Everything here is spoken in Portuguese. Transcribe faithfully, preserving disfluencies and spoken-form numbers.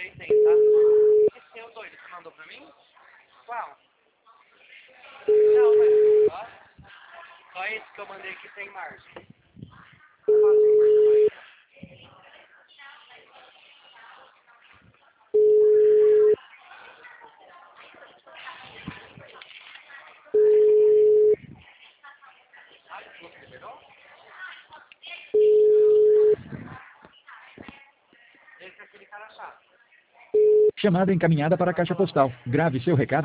aí tem, tá? Esse seu doido, você mandou pra mim? Qual? Não, mas só, só esse que eu mandei aqui tem margem. Chamada encaminhada para a caixa postal. Grave seu recado.